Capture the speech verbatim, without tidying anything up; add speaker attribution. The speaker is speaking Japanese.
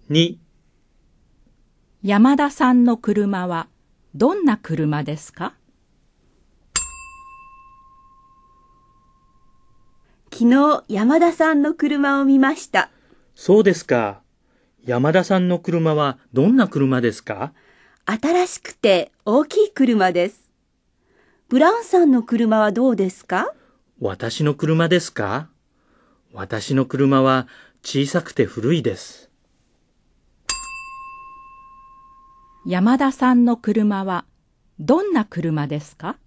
Speaker 1: に、
Speaker 2: 山田さんの車はどんな車ですか？
Speaker 3: 昨日山田さんの車を見ました。
Speaker 1: そうですか。山田さんの車はどんな車ですか？
Speaker 3: 新しくて大きい車です。ブラウンさんの車はどうですか？
Speaker 1: 私の車ですか？私の車は小さくて古いです。
Speaker 2: 山田さんの車はどんな車ですか？